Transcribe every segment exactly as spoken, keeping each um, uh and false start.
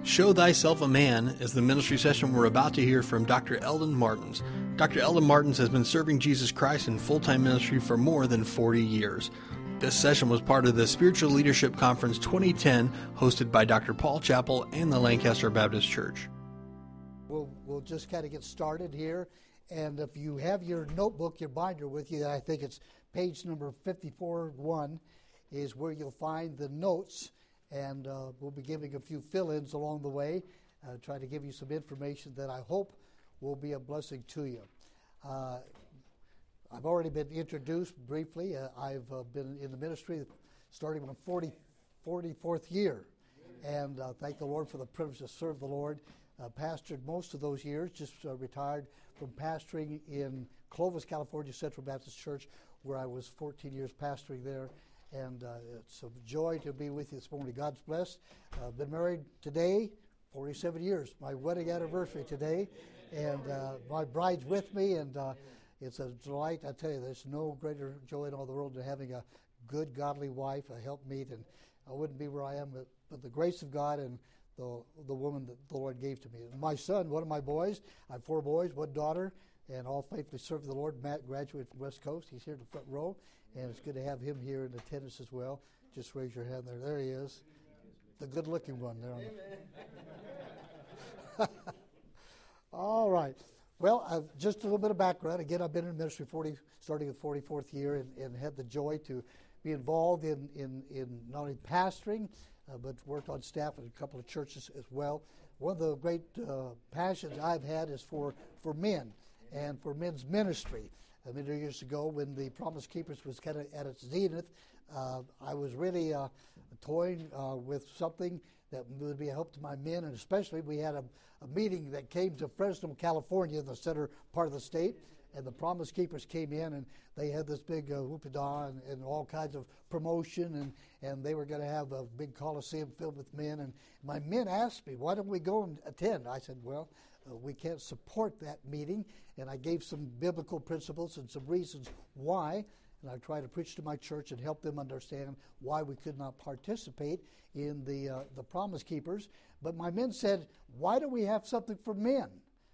Show Thyself a Man is the ministry session we're about to hear from Doctor Eldon Martins. Doctor Eldon Martins has been serving Jesus Christ in full-time ministry for more than forty years. This session was part of the Spiritual Leadership Conference twenty ten, hosted by Doctor Paul Chappell and the Lancaster Baptist Church. We'll, we'll just kind of get started here. And if you have your notebook, your binder with you, I think it's page number fifty-four one is where you'll find the notes. And uh, we'll be giving a few fill-ins along the way, uh, try to give you some information that I hope will be a blessing to you. Uh, I've already been introduced briefly. Uh, I've uh, been in the ministry starting my forty, forty-fourth year. And uh, thank the Lord for the privilege to serve the Lord. Uh, pastored most of those years, just uh, retired from pastoring in Clovis, California, Central Baptist Church, where I was fourteen years pastoring there. And uh, it's a joy to be with you this morning. God's blessed. I've uh, been married today, forty-seven years. My wedding anniversary today. And uh, my bride's with me, and uh, it's a delight. I tell you, there's no greater joy in all the world than having a good, godly wife, a helpmeet. And I wouldn't be where I am but, but the grace of God and the the woman that the Lord gave to me. My son, one of my boys, I have four boys, one daughter, and all faithfully serve the Lord. Matt graduated from West Coast. He's here in the front row. And it's good to have him here in attendance as well. Just raise your hand there. There he is. The good-looking one there. On the All right. Well, uh, just a little bit of background. Again, I've been in ministry forty, starting the forty-fourth year, and, and had the joy to be involved in, in, in not only pastoring, uh, but worked on staff at a couple of churches as well. One of the great uh, passions I've had is for, for men and for men's ministry. A many years ago, when the Promise Keepers was kind of at its zenith, uh, I was really uh, toying uh, with something that would be a help to my men, and especially we had a, a meeting that came to Fresno, California, in the center part of the state, and the Promise Keepers came in, and they had this big uh, whoop-a-dah and, and all kinds of promotion, and, and they were going to have a big coliseum filled with men, and my men asked me, why don't we go and attend? I said, well, Uh, we can't support that meeting, and I gave some biblical principles and some reasons why, and I tried to preach to my church and help them understand why we could not participate in the uh, the Promise Keepers. But my men said, why don't we have something for men?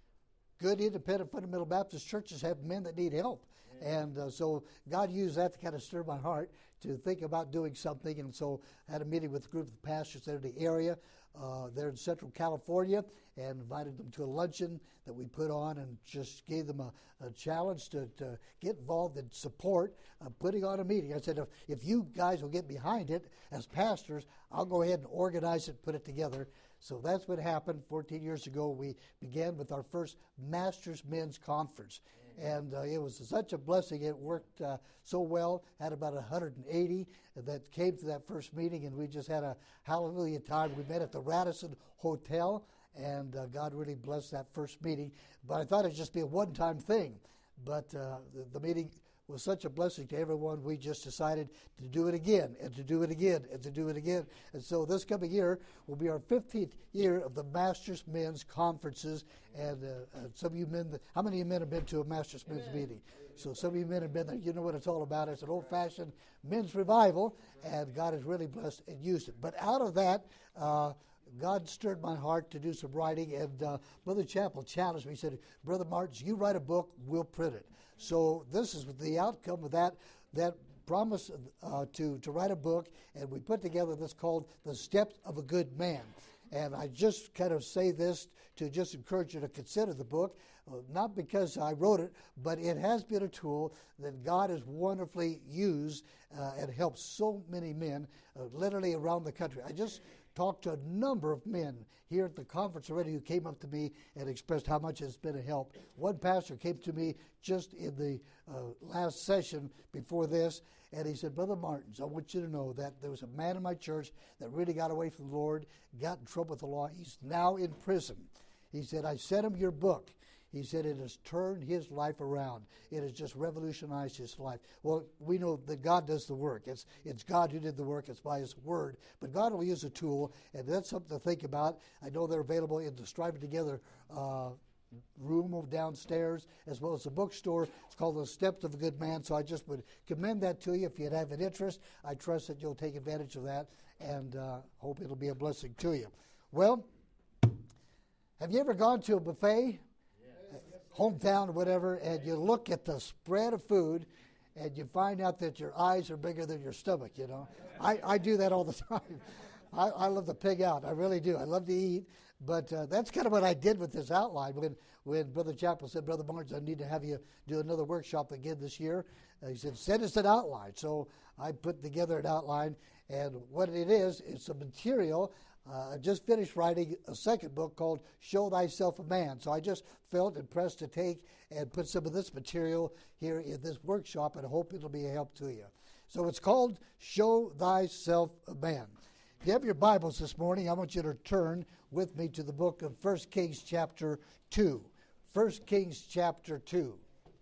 Good independent fundamental Baptist churches have men that need help. Yeah. And uh, so God used that to kind of stir my heart to think about doing something, and so I had a meeting with a group of pastors there in the area. Uh, they're in Central California, and invited them to a luncheon that we put on, and just gave them a, a challenge to, to get involved and support uh, putting on a meeting. I said, if, if you guys will get behind it as pastors, I'll go ahead and organize it, put it together. So that's what happened fourteen years ago. We began with our first Masters Men's Conference. And uh, it was such a blessing. It worked uh, so well. Had about one hundred eighty that came to that first meeting, and we just had a hallelujah time. We met at the Radisson Hotel, and uh, God really blessed that first meeting. But I thought it'd just be a one-time thing. But uh, the, the meeting was such a blessing to everyone, we just decided to do it again, and to do it again, and to do it again. And so this coming year will be our fifteenth year of the Masters Men's Conferences. And uh, uh, some of you men, how many of you men have been to a Masters Men's Amen. Meeting? So some of you men have been there. You know what it's all about. It's an old-fashioned men's revival, and God has really blessed and used it. But out of that, uh, God stirred my heart to do some writing, and uh, Brother Chappell challenged me. He said, Brother Martins, you write a book, we'll print it. So this is the outcome of that that promise uh, to, to write a book, and we put together this called The Steps of a Good Man. And I just kind of say this to just encourage you to consider the book, uh, not because I wrote it, but it has been a tool that God has wonderfully used uh, and helped so many men uh, literally around the country. I just talked to a number of men here at the conference already who came up to me and expressed how much it's been a help. One pastor came to me just in the uh, last session before this, and he said, Brother Martins, I want you to know that there was a man in my church that really got away from the Lord, got in trouble with the law. He's now in prison. He said, I sent him your book. He said it has turned his life around. It has just revolutionized his life. Well, we know that God does the work. It's it's God who did the work. It's by his word. But God will use a tool, and that's something to think about. I know they're available in the Striving Together uh, room downstairs, as well as the bookstore. It's called The Steps of a Good Man. So I just would commend that to you. If you'd have an interest, I trust that you'll take advantage of that, and uh, hope it'll be a blessing to you. Well, Have you ever gone to a buffet, yes. hometown or whatever, and you look at the spread of food and you find out that your eyes are bigger than your stomach, you know? I, I do that all the time. I, I love to pig out. I really do. I love to eat. But uh, that's kind of what I did with this outline. When when Brother Chappell said, Brother Barnes, I need to have you do another workshop again this year, uh, he said, send us an outline. So I put together an outline. And what it is, it's a material. Uh, I just finished writing a second book called Show Thyself a Man. So I just felt impressed to take and put some of this material here in this workshop, and I hope it'll be a help to you. So it's called Show Thyself a Man. If you have your Bibles this morning, I want you to turn with me to the book of First Kings chapter two. First Kings chapter two.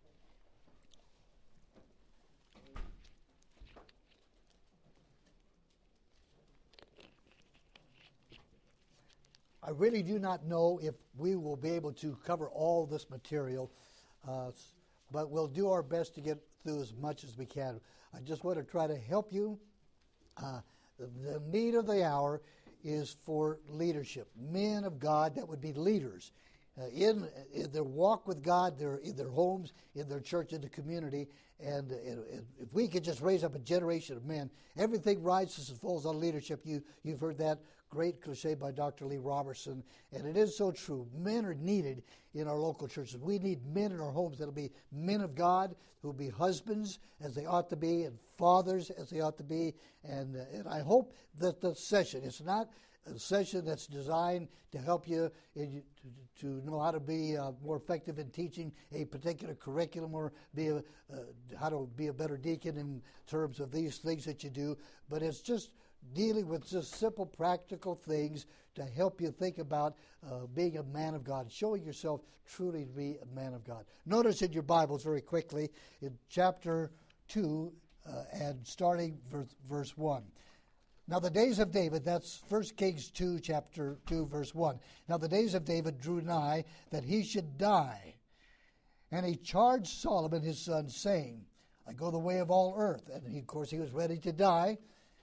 I really do not know if we will be able to cover all this material, uh, but we'll do our best to get through as much as we can. I just want to try to help you. Uh, the, the need of the hour is for leadership, men of God that would be leaders uh, in, in their walk with God, their, in their homes, in their church, in the community. And, and, and if we could just raise up a generation of men, everything rises and falls on leadership. You, you've heard that great cliche by Doctor Lee Robertson, and it is so true. Men are needed in our local churches. We need men in our homes that'll be men of God, who'll be husbands as they ought to be, and fathers as they ought to be. And, uh, and I hope that the session, it's not a session that's designed to help you in, to, to know how to be uh, more effective in teaching a particular curriculum, or be a, uh, how to be a better deacon in terms of these things that you do, but it's just dealing with just simple, practical things to help you think about uh, being a man of God, showing yourself truly to be a man of God. Notice in your Bibles very quickly in chapter two uh, and starting verse, verse one. Now the days of David, that's First Kings two, chapter two, verse one. Now the days of David drew nigh that he should die. And he charged Solomon his son, saying, I go the way of all earth. And he, of course he was ready to die.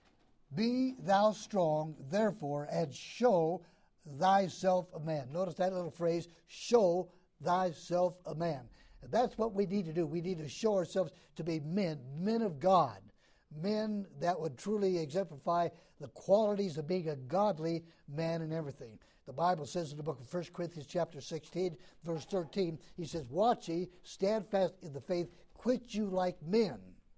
Be thou strong, therefore, and show thyself a man. Notice that little phrase, show thyself a man. And that's what we need to do. We need to show ourselves to be men, men of God, men that would truly exemplify the qualities of being a godly man in everything. The Bible says in the book of First Corinthians chapter sixteen, verse thirteen, he says, watch ye, stand fast in the faith, quit you like men.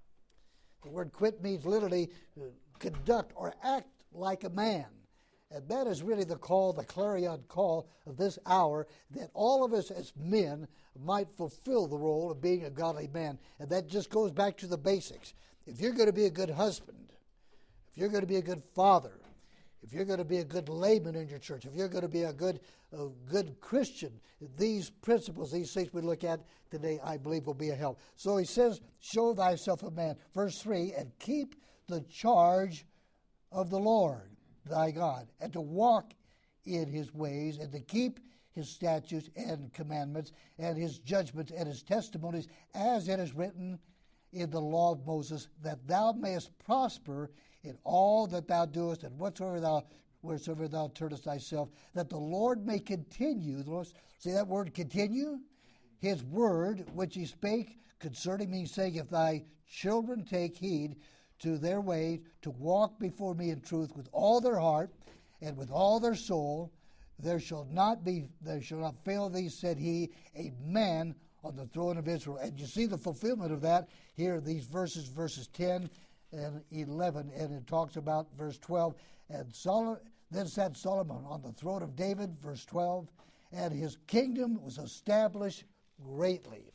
The word quit means literally uh, conduct or act like a man. And that is really the call, the clarion call of this hour, that all of us as men might fulfill the role of being a godly man. And that just goes back to the basics. If you're going to be a good husband, if you're going to be a good father, if you're going to be a good layman in your church, if you're going to be a good a good Christian, these principles, these things we look at today, I believe will be a help. So he says, show thyself a man. Verse three, and keep the charge of the Lord thy God, and to walk in his ways, and to keep his statutes and commandments, and his judgments and his testimonies, as it is written in the law of Moses, that thou mayest prosper in all that thou doest, and whatsoever thou wheresoever thou turnest thyself, that the Lord may continue. See that word continue? His word which he spake concerning me, saying, if thy children take heed to their way, to walk before me in truth with all their heart and with all their soul, there shall not be, there shall not fail thee, said he, a man on the throne of Israel. And you see the fulfillment of that here, these verses, verses ten and eleven, and it talks about verse twelve. And Solomon, then sat Solomon on the throne of David, verse twelve, and his kingdom was established greatly.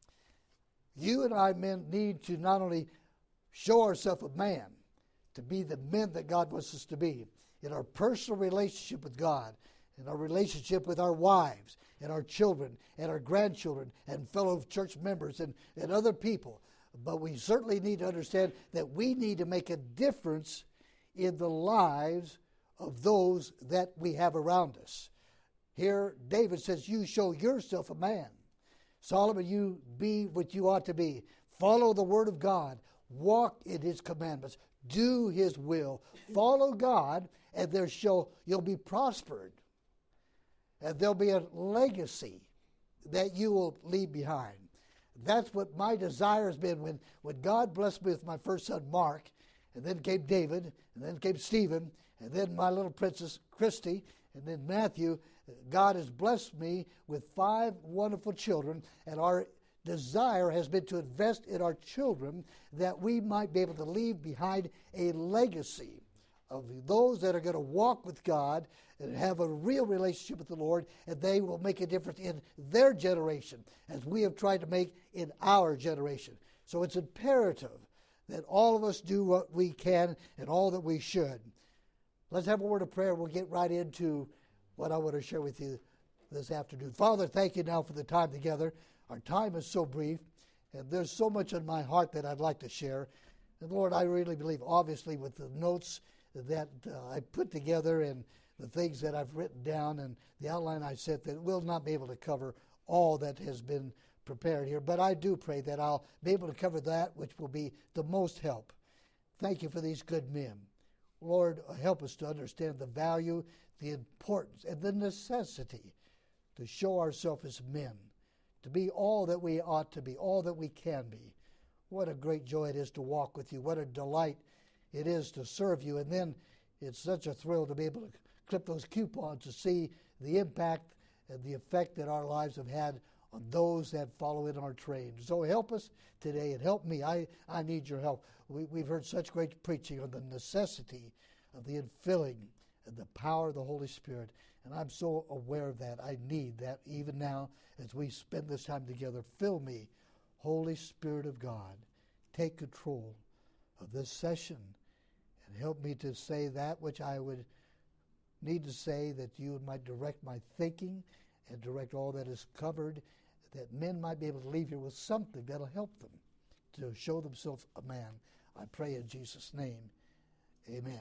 You and I, men, need to not only show ourselves a man, to be the men that God wants us to be in our personal relationship with God, in our relationship with our wives and our children and our grandchildren and fellow church members and, and other people. But we certainly need to understand that we need to make a difference in the lives of those that we have around us. Here, David says, you show yourself a man. Solomon, you be what you ought to be. Follow the word of God. Walk in his commandments. Do his will. Follow God, and there shall you'll be prospered. and there'll be a legacy that you will leave behind. That's what my desire has been. When, when God blessed me with my first son, Mark, and then came David, and then came Stephen, and then my little princess, Christy, and then Matthew, God has blessed me with five wonderful children, and our desire has been to invest in our children that we might be able to leave behind a legacy of those that are going to walk with God and have a real relationship with the Lord, and they will make a difference in their generation as we have tried to make in our generation. So it's imperative that all of us do what we can and all that we should. Let's have a word of prayer. We'll get right into what I want to share with you this afternoon. Father, thank you now for the time together. Our time is so brief, and there's so much in my heart that I'd like to share. And Lord, I really believe, obviously, with the notes that uh, I put together and the things that I've written down and the outline I set, that we'll not be able to cover all that has been prepared here. But I do pray that I'll be able to cover that which will be the most help. Thank you for these good men. Lord, help us to understand the value, the importance, and the necessity to show ourselves as men, to be all that we ought to be, all that we can be. What a great joy it is to walk with you. What a delight it is to serve you. And then it's such a thrill to be able to clip those coupons to see the impact and the effect that our lives have had on those that follow in our train. So help us today and help me. I, I need your help. We, we've heard such great preaching on the necessity of the infilling and the power of the Holy Spirit. And I'm so aware of that. I need that even now as we spend this time together. Fill me, Holy Spirit of God. Take control of this session and help me to say that which I would need to say, that you might direct my thinking and direct all that is covered, that men might be able to leave here with something that'll help them to show themselves a man. I pray in Jesus' name. Amen.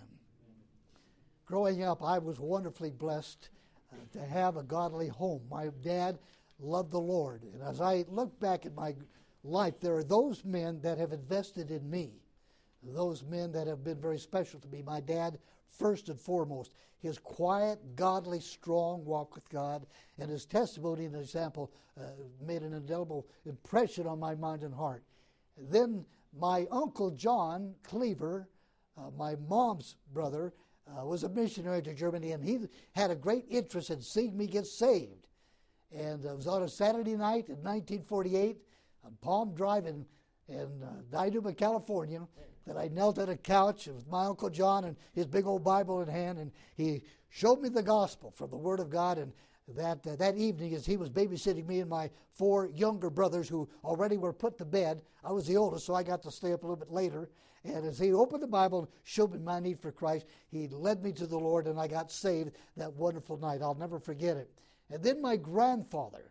Growing up, I was wonderfully blessed uh, to have a godly home. My dad loved the Lord. And as I look back at my life, there are those men that have invested in me, those men that have been very special to me. My dad, first and foremost, his quiet, godly, strong walk with God, and his testimony and example uh, made an indelible impression on my mind and heart. And then my Uncle John Cleaver, uh, my mom's brother, uh, was a missionary to Germany, and he had a great interest in seeing me get saved. And it was on a Saturday night in nineteen forty-eight on Palm Drive in, in uh, Dinuba, California, that I knelt at a couch with my Uncle John and his big old Bible in hand, and he showed me the gospel from the Word of God. And that uh, that evening, as he was babysitting me and my four younger brothers who already were put to bed, I was the oldest, so I got to stay up a little bit later. And as he opened the Bible and showed me my need for Christ, he led me to the Lord, and I got saved that wonderful night. I'll never forget it. And then my grandfather,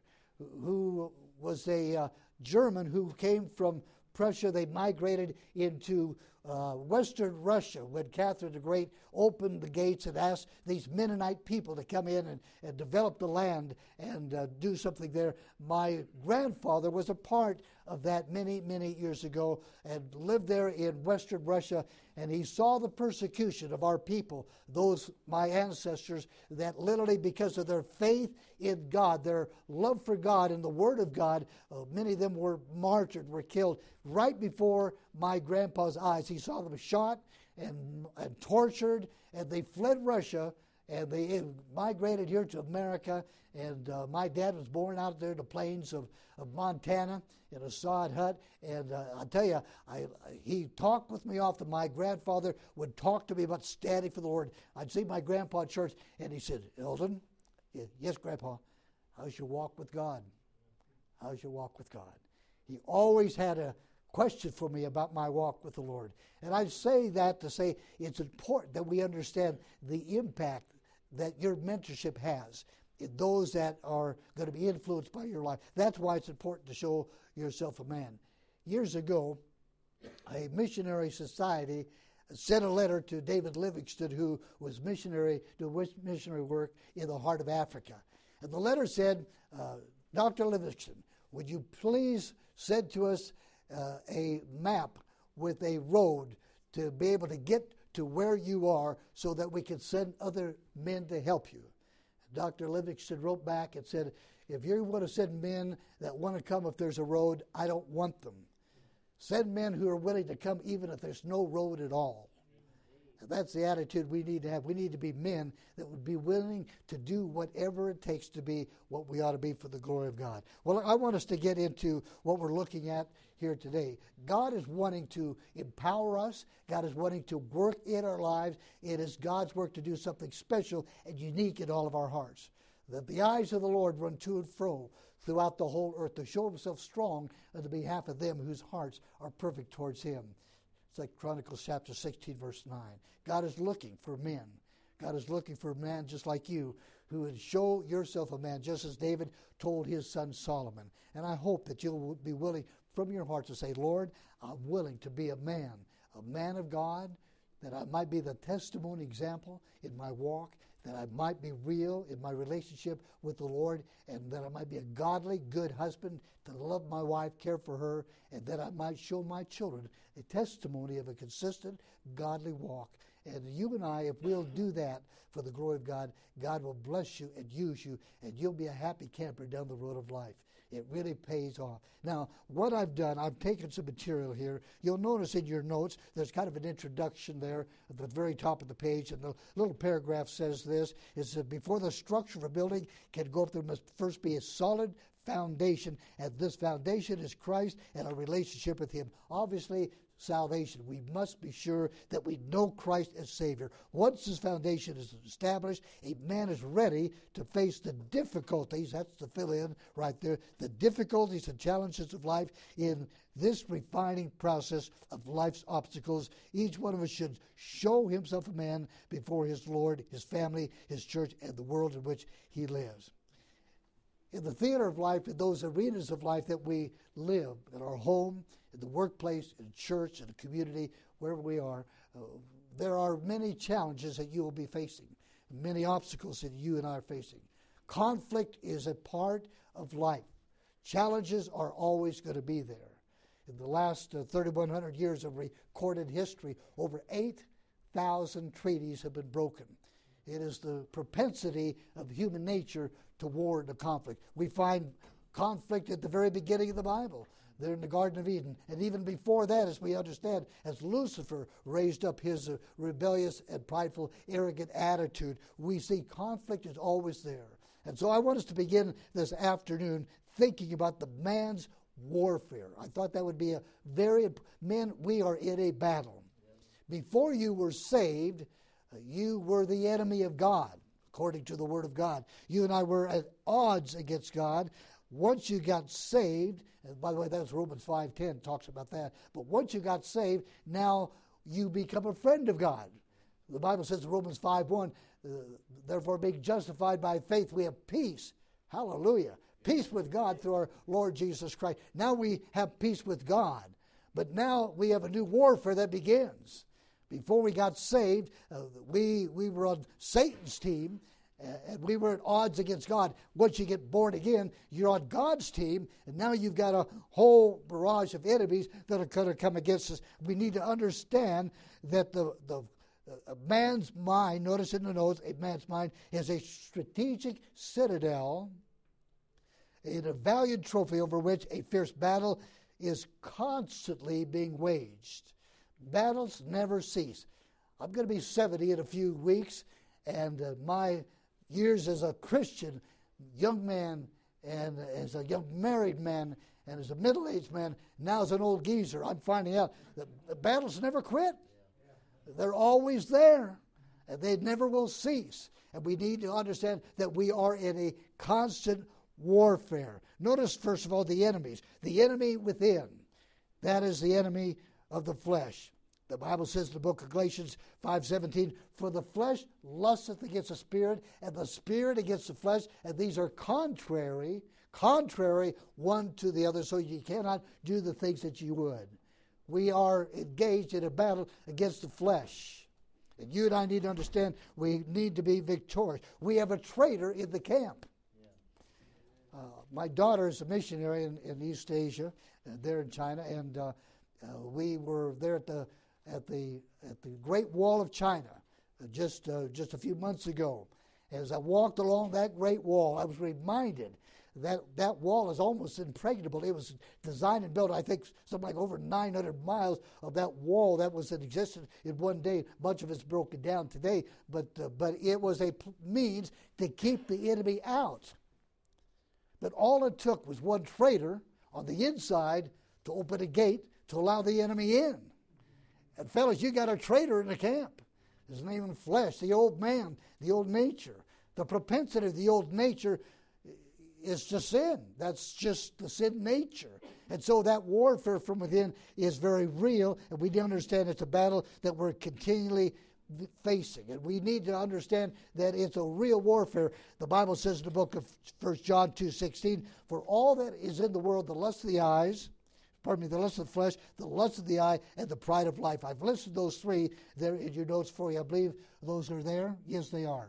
who was a uh, German who came from Prussia, they migrated into uh, Western Russia when Catherine the Great opened the gates and asked these Mennonite people to come in and, and develop the land and uh, do something there. My grandfather was a part of that many, many years ago and lived there in Western Russia, and he saw the persecution of our people, those, my ancestors, that literally because of their faith in God, their love for God and the Word of God, uh, many of them were martyred, were killed right before my grandpa's eyes. He saw them shot and, and tortured, and they fled Russia, and they migrated here to America. And uh, my dad was born out there in the plains of, of Montana in a sod hut. And uh, I tell you, I, he talked with me often. My grandfather would talk to me about standing for the Lord. I'd see my grandpa at church, and he said, Eldon, yes, Grandpa, how's your walk with God? How's your walk with God? He always had a question for me about my walk with the Lord. And I say that to say it's important that we understand the impact that your mentorship has in those that are going to be influenced by your life. That's why it's important to show yourself a man. Years ago, a missionary society sent a letter to David Livingston, who was missionary, doing missionary work in the heart of Africa. And the letter said, uh, Doctor Livingston, would you please send to us uh, a map with a road to be able to get to where you are so that we can send other men to help you. Doctor Livingston wrote back and said, if you want to send men that want to come if there's a road, I don't want them. Send men who are willing to come even if there's no road at all. And that's the attitude we need to have. We need to be men that would be willing to do whatever it takes to be what we ought to be for the glory of God. Well, I want us to get into what we're looking at here today. God is wanting to empower us. God is wanting to work in our lives. It is God's work to do something special and unique in all of our hearts. That the eyes of the Lord run to and fro throughout the whole earth to show himself strong on the behalf of them whose hearts are perfect towards him. It's like Chronicles chapter sixteen, verse nine. God is looking for men. God is looking for a man just like you who would show yourself a man, just as David told his son Solomon. And I hope that you'll be willing from your heart to say, Lord, I'm willing to be a man, a man of God, that I might be the testimony example in my walk, that I might be real in my relationship with the Lord, and that I might be a godly, good husband to love my wife, care for her, and that I might show my children a testimony of a consistent, godly walk. And you and I, if we'll do that for the glory of God, God will bless you and use you, and you'll be a happy camper down the road of life. It really pays off. Now, what I've done, I've taken some material here. You'll notice in your notes, there's kind of an introduction there at the very top of the page, and the little paragraph says this. It says, before the structure of a building can go up, there must first be a solid foundation, and this foundation is Christ and our relationship with him. Obviously, salvation. We must be sure that we know Christ as Savior. Once this foundation is established, a man is ready to face the difficulties, that's the fill in right there, the difficulties and challenges of life in this refining process of life's obstacles. Each one of us should show himself a man before his Lord, his family, his church, and the world in which he lives. In the theater of life, in those arenas of life that we live, in our home, in the workplace, in church, in the community, wherever we are, uh, there are many challenges that you will be facing, many obstacles that you and I are facing. Conflict is a part of life. Challenges are always going to be there. In the last uh, thirty-one hundred years of recorded history, over eight thousand treaties have been broken. It is the propensity of human nature to war and to conflict. We find conflict at the very beginning of the Bible. They're in the Garden of Eden. And even before that, as we understand, as Lucifer raised up his uh, rebellious and prideful, arrogant attitude, we see conflict is always there. And so I want us to begin this afternoon thinking about the man's warfare. I thought that would be a very, men, we are in a battle. Before you were saved, uh, you were the enemy of God, according to the Word of God. You and I were at odds against God. Once you got saved, and by the way, that's Romans five ten talks about that. But once you got saved, now you become a friend of God. The Bible says in Romans five one, uh, therefore being justified by faith, we have peace. Hallelujah. Peace with God through our Lord Jesus Christ. Now we have peace with God. But now we have a new warfare that begins. Before we got saved, uh, we, we were on Satan's team, uh, and we were at odds against God. Once you get born again, you're on God's team, and now you've got a whole barrage of enemies that are going to come against us. We need to understand that the, the a man's mind, notice in the notes, a man's mind is a strategic citadel, in a valued trophy over which a fierce battle is constantly being waged. Battles never cease. I'm going to be seventy in a few weeks, and uh, my years as a Christian young man and as a young married man and as a middle-aged man, now as an old geezer, I'm finding out that the battles never quit. They're always there, and they never will cease. And we need to understand that we are in a constant warfare. Notice, first of all, the enemies. The enemy within. That is the enemy of the flesh. The Bible says in the book of Galatians five seventeen, for the flesh lusteth against the spirit, and the spirit against the flesh, and these are contrary, contrary one to the other, so you cannot do the things that you would. We are engaged in a battle against the flesh. And you and I need to understand we need to be victorious. We have a traitor in the camp. Uh, my daughter is a missionary in, in East Asia, uh, there in China, and uh, uh, we were there at the at the at the Great Wall of China uh, just uh, just a few months ago, As I walked along that great wall, I was reminded that that wall is almost impregnable. It was designed and built, I think, something like over nine hundred miles of that wall that was in existence in one day. Much of it's broken down today, but uh, but it was a p- means to keep the enemy out. But all it took was one traitor on the inside to open a gate to allow the enemy in. And fellas, you got a traitor in the camp. His name in flesh, the old man, the old nature. The propensity of the old nature is to sin. That's just the sin nature. And so that warfare from within is very real, and we need to understand it's a battle that we're continually facing. And we need to understand that it's a real warfare. The Bible says in the book of First John two sixteen, for all that is in the world, the lust of the eyes, pardon me, the lust of the flesh, the lust of the eye, and the pride of life. I've listed those three there in your notes for you. I believe those are there. Yes, they are.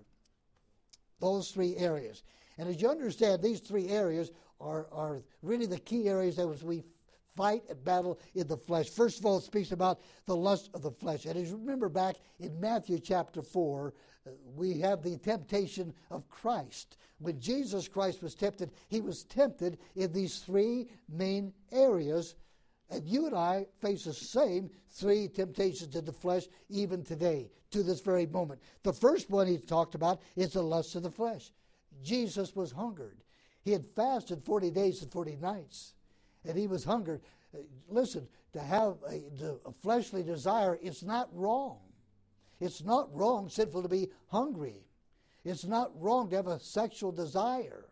Those three areas. And as you understand, these three areas are, are really the key areas that we fight and battle in the flesh. First of all, it speaks about the lust of the flesh. And as you remember back in Matthew chapter four, uh, we have the temptation of Christ. When Jesus Christ was tempted, he was tempted in these three main areas. And you and I face the same three temptations in the flesh even today, to this very moment. The first one he talked about is the lust of the flesh. Jesus was hungered. He had fasted forty days and forty nights, and he was hungered. Uh, listen, to have a, a fleshly desire, it's not wrong. It's not wrong, sinful, to be hungry. It's not wrong to have a sexual desire.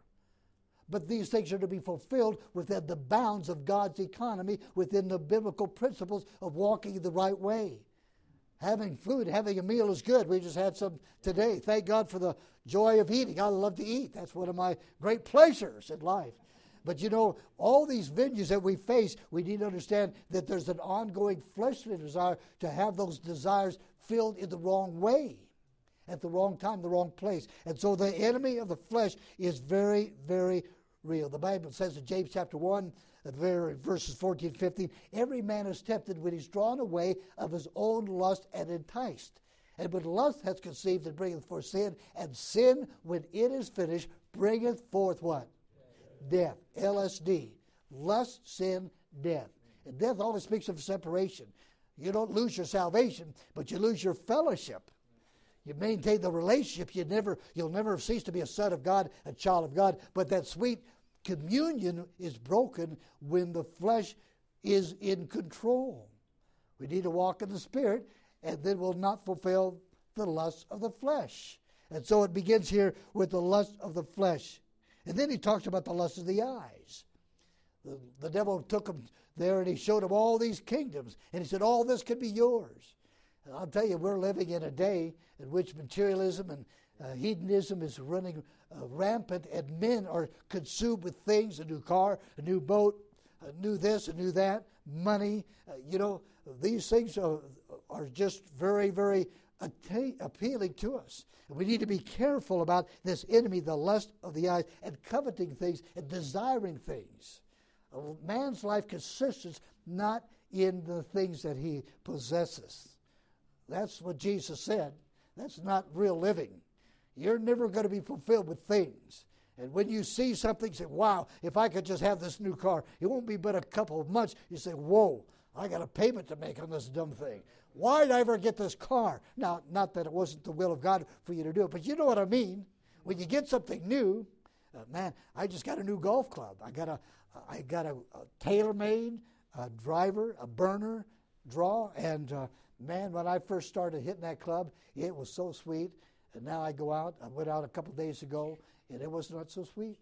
But these things are to be fulfilled within the bounds of God's economy, within the biblical principles of walking the right way. Having food, having a meal is good. We just had some today. Thank God for the joy of eating. I love to eat. That's one of my great pleasures in life. But you know, all these venues that we face, we need to understand that there's an ongoing fleshly desire to have those desires filled in the wrong way, at the wrong time, the wrong place. And so the enemy of the flesh is very, very real. The Bible says in James chapter one, verses fourteen, fifteen, every man is tempted when he's drawn away of his own lust and enticed. And when lust hath conceived, it bringeth forth sin, and sin, when it is finished, bringeth forth what? Death. L S D. Lust, sin, death. And death always speaks of separation. You don't lose your salvation, but you lose your fellowship. You maintain the relationship. You never, you'll never cease to be a son of God, a child of God, but that sweet communion is broken when the flesh is in control. We need to walk in the Spirit, and then we'll not fulfill the lust of the flesh. And so it begins here with the lust of the flesh. And then he talks about the lust of the eyes. The, the devil took him there and he showed him all these kingdoms. And he said, all this could be yours. And I'll tell you, we're living in a day in which materialism and uh, hedonism is running uh, rampant, and men are consumed with things, a new car, a new boat, a new this, a new that, money. Uh, you know, these things are, are just very, very atta- appealing to us. And we need to be careful about this enemy, the lust of the eyes, and coveting things and desiring things. A man's life consists not in the things that he possesses. That's what Jesus said. That's not real living. You're never going to be fulfilled with things. And when you see something, you say, wow, if I could just have this new car, it won't be but a couple of months. You say, whoa, I got a payment to make on this dumb thing. Why did I ever get this car? Now, not that it wasn't the will of God for you to do it, but you know what I mean. When you get something new, uh, man, I just got a new golf club. I got a, I got a, a tailor-made a driver, a burner, draw, and uh, man, when I first started hitting that club, it was so sweet. And now I go out. I went out a couple days ago, and it was not so sweet.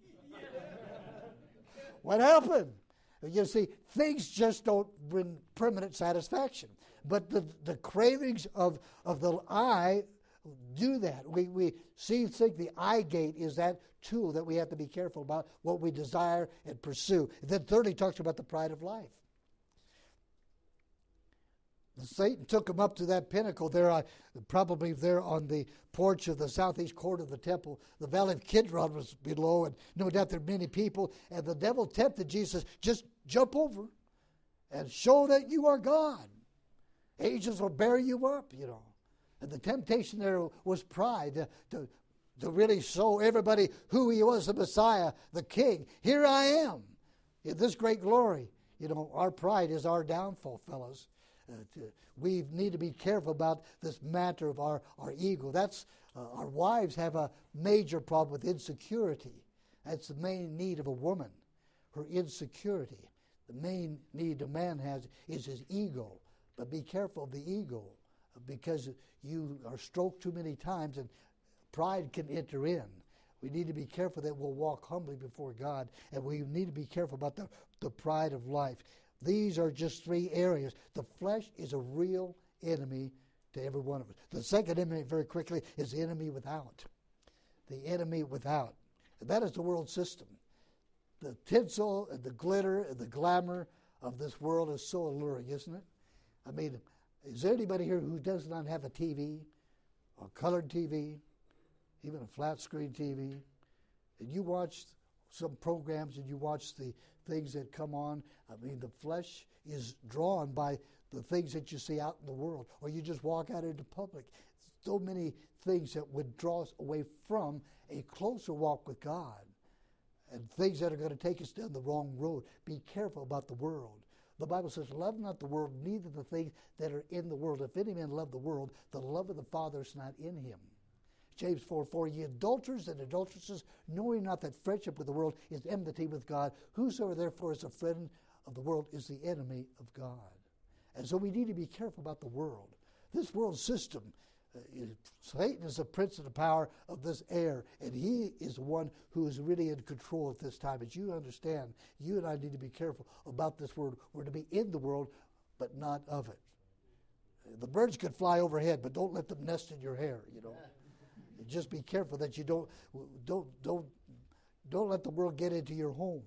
What happened? You see, things just don't bring permanent satisfaction. But the, the cravings of, of the eye do that. We, we see, think the eye gate is that tool that we have to be careful about, what we desire and pursue. And then thirdly, talks about the pride of life. Satan took him up to that pinnacle there, uh, probably there on the porch of the southeast court of the temple. The valley of Kidron was below, and no doubt there were many people. And the devil tempted Jesus, just jump over and show that you are God. Angels will bear you up, you know. And the temptation there was pride, to, to to really show everybody who he was, the Messiah, the King. Here I am in this great glory. You know, our pride is our downfall, fellows. Uh, to, we need to be careful about this matter of our, our ego. That's uh, our wives have a major problem with insecurity. That's the main need of a woman, her insecurity. The main need a man has is his ego. But be careful of the ego, because you are stroked too many times and pride can enter in. We need to be careful that we'll walk humbly before God, and we need to be careful about the, the pride of life. These are just three areas. The flesh is a real enemy to every one of us. The second enemy, very quickly, is the enemy without. The enemy without. And that is the world system. The tinsel and the glitter and the glamour of this world is so alluring, isn't it? I mean, is there anybody here who does not have a T V, or colored T V, even a flat screen T V, and you watch some programs and you watch the things that come on? I mean, the flesh is drawn by the things that you see out in the world, or you just walk out into public. So many things that would draw us away from a closer walk with God, and things that are going to take us down the wrong road. Be careful about the world. The Bible says, love not the world, neither the things that are in the world. If any man love the world, the love of the Father is not in him. James four four, ye adulterers and adulteresses, knowing not that friendship with the world is enmity with God. Whosoever therefore is a friend of the world is the enemy of God. And so we need to be careful about the world. This world system, uh, is, Satan is the prince of the power of this air, and he is the one who is really in control at this time. As you understand, you and I need to be careful about this world. We're to be in the world, but not of it. The birds could fly overhead, but don't let them nest in your hair, you know. Just be careful that you don't don't don't don't let the world get into your home.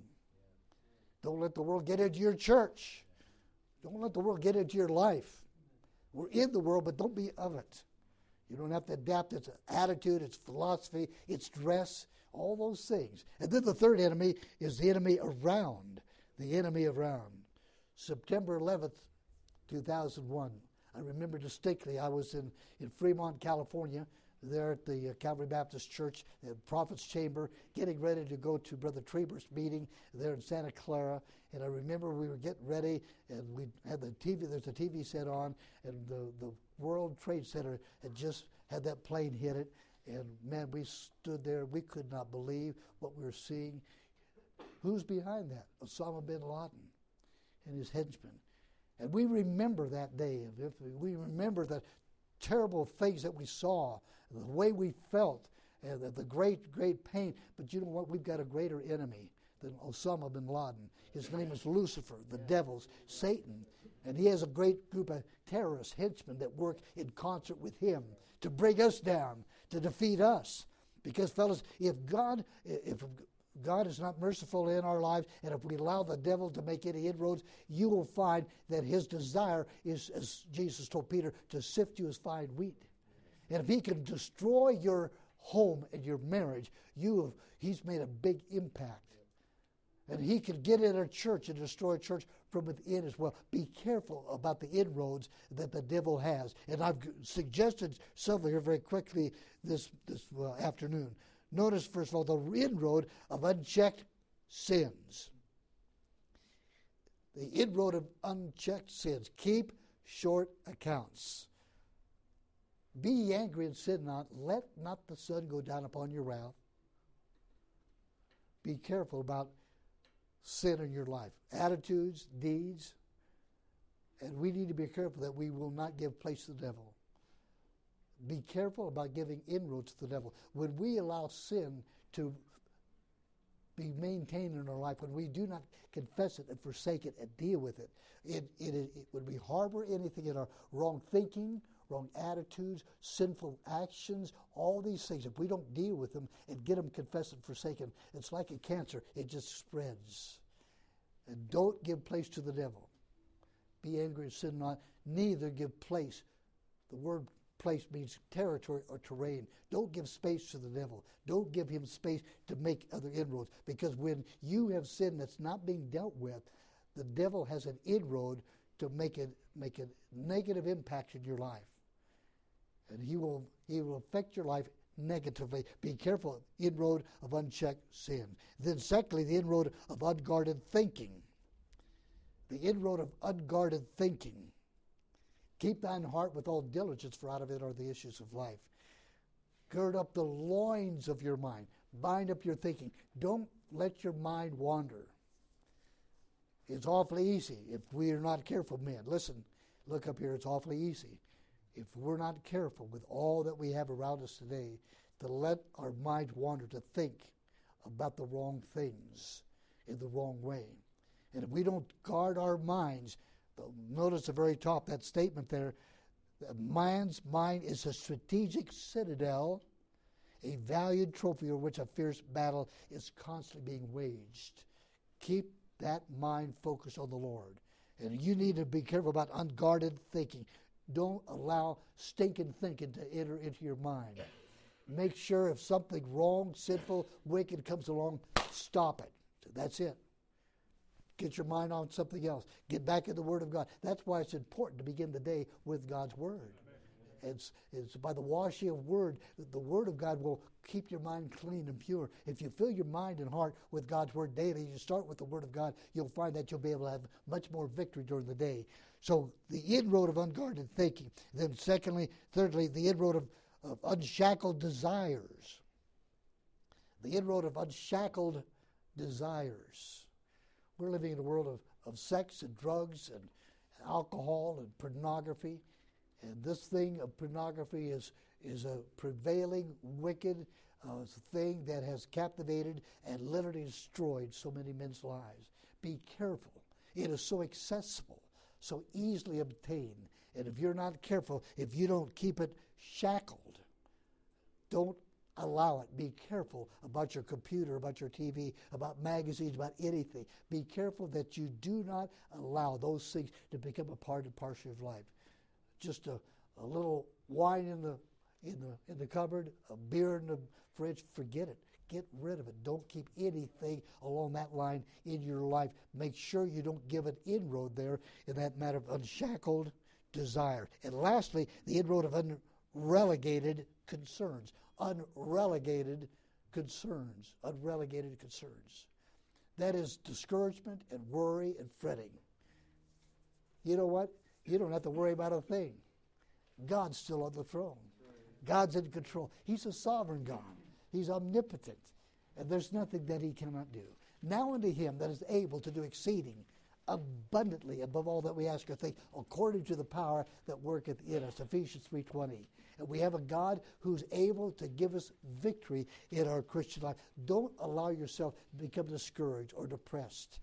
Don't let the world get into your church. Don't let the world get into your life. We're in the world, but don't be of it. You don't have to adapt its attitude, its philosophy, its dress, all those things. And then the third enemy is the enemy around. The enemy around. September eleventh, two thousand one. I remember distinctly, I was in, in Fremont, California, there at the uh, Calvary Baptist Church, the Prophet's Chamber, getting ready to go to Brother Treber's meeting there in Santa Clara. And I remember we were getting ready, and we had the T V, there's a T V set on, and the, the World Trade Center had just had that plane hit it. And man, we stood there, we could not believe what we were seeing. Who's behind that? Osama bin Laden and his henchmen. And we remember that day. We remember the terrible things that we saw, the way we felt, and the, the great, great pain. But you know what? We've got a greater enemy than Osama bin Laden. His name is Lucifer, the devil's, Satan. And he has a great group of terrorists, henchmen, that work in concert with him to bring us down, to defeat us. Because, fellas, if God, if God is not merciful in our lives, and if we allow the devil to make any inroads, you will find that his desire is, as Jesus told Peter, to sift you as fine wheat. And if he can destroy your home and your marriage, you have, he's made a big impact. And he can get in a church and destroy a church from within as well. Be careful about the inroads that the devil has. And I've suggested several here very quickly this, this uh, afternoon. Notice, first of all, the inroad of unchecked sins. The inroad of unchecked sins. Keep short accounts. Be ye angry and sin not. Let not the sun go down upon your wrath. Be careful about sin in your life. Attitudes, deeds. And we need to be careful that we will not give place to the devil. Be careful about giving inroads to the devil. When we allow sin to be maintained in our life, when we do not confess it and forsake it and deal with it, it, it, it when we harbor anything in our wrong thinking, wrong attitudes, sinful actions, all these things, if we don't deal with them and get them confessed and forsaken, it's like a cancer. It just spreads. And don't give place to the devil. Be angry and sin not. Neither give place. The word place means territory or terrain. Don't give space to the devil. Don't give him space to make other inroads. Because when you have sin that's not being dealt with, the devil has an inroad to make it make a negative impact in your life. And he will he will affect your life negatively. Be careful, inroad of unchecked sin. Then secondly, the inroad of unguarded thinking. The inroad of unguarded thinking. Keep thine heart with all diligence, for out of it are the issues of life. Gird up the loins of your mind. Bind up your thinking. Don't let your mind wander. It's awfully easy if we are not careful, men. Listen, look up here. It's awfully easy if we're not careful with all that we have around us today to let our mind wander, to think about the wrong things in the wrong way. And if we don't guard our minds, notice the very top, that statement there, man's mind is a strategic citadel, a valued trophy over which a fierce battle is constantly being waged. Keep that mind focused on the Lord. And you need to be careful about unguarded thinking. Don't allow stinking thinking to enter into your mind. Make sure if something wrong, sinful, wicked comes along, stop it. That's it. Get your mind on something else. Get back in the Word of God. That's why it's important to begin the day with God's Word. It's, it's by the washing of Word, the Word of God will keep your mind clean and pure. If you fill your mind and heart with God's Word daily, you start with the Word of God, you'll find that you'll be able to have much more victory during the day. So the inroad of unguarded thinking. Then secondly, thirdly, the inroad of, of unshackled desires. The inroad of unshackled desires. We're living in a world of, of sex and drugs and alcohol and pornography. And this thing of pornography is, is a prevailing, wicked uh, thing that has captivated and literally destroyed so many men's lives. Be careful. It is so accessible, so easily obtained. And if you're not careful, if you don't keep it shackled, don't allow it. Be careful about your computer, about your T V, about magazines, about anything. Be careful that you do not allow those things to become a part and parcel of life. Just a, a little wine in the in the in the cupboard, a beer in the fridge, forget it. Get rid of it. Don't keep anything along that line in your life. Make sure you don't give an inroad there in that matter of unshackled desire. And lastly, the inroad of unrelegated concerns. Unrelegated concerns. Unrelegated concerns. That is discouragement and worry and fretting. You know what? You don't have to worry about a thing. God's still on the throne. God's in control. He's a sovereign God. He's omnipotent. And there's nothing that he cannot do. Now unto him that is able to do exceeding abundantly above all that we ask or think, according to the power that worketh in us. Ephesians three twenty. And we have a God who's able to give us victory in our Christian life. Don't allow yourself to become discouraged or depressed,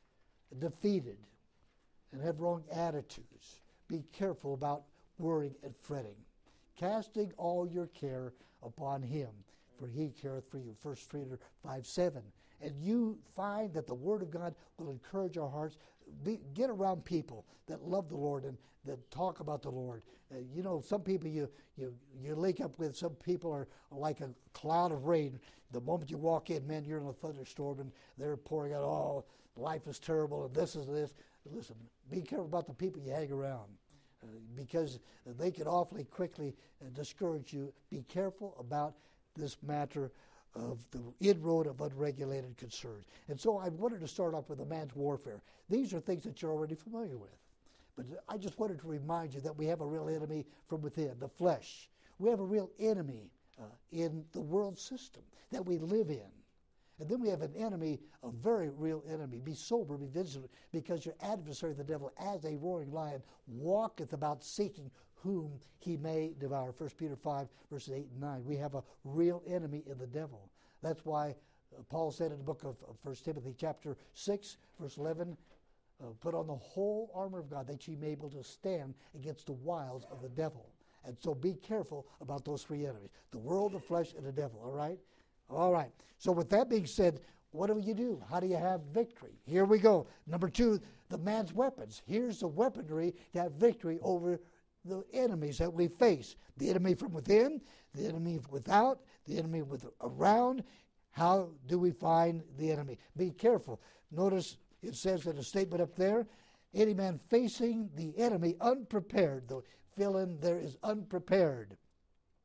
defeated, and have wrong attitudes. Be careful about worrying and fretting. Casting all your care upon him, for he careth for you. First Peter five seven. And you find that the Word of God will encourage our hearts. Be, get around people that love the Lord and that talk about the Lord. Uh, you know, some people you, you, you link up with, some people are like a cloud of rain. The moment you walk in, man, you're in a thunderstorm and they're pouring out, oh, life is terrible and this is this. Listen, be careful about the people you hang around uh, because they can awfully quickly uh, discourage you. Be careful about this matter of the inroad of unregulated concerns. And so I wanted to start off with a man's warfare. These are things that you're already familiar with. But I just wanted to remind you that we have a real enemy from within, the flesh. We have a real enemy uh, in the world system that we live in. And then we have an enemy, a very real enemy. Be sober, be vigilant, because your adversary, the devil, as a roaring lion, walketh about seeking whom he may devour. First Peter five, verses eight and nine. We have a real enemy in the devil. That's why uh, Paul said in the book of, of First Timothy chapter six, verse eleven, uh, put on the whole armor of God that ye may be able to stand against the wiles of the devil. And so be careful about those three enemies. The world, the flesh, and the devil, all right? All right. So with that being said, what do you do? How do you have victory? Here we go. Number two, the man's weapons. Here's the weaponry to have victory over the enemies that we face. The enemy from within, the enemy without, the enemy with around. How do we find the enemy? Be careful. Notice it says in a statement up there, any man facing the enemy unprepared, though fill in there is unprepared,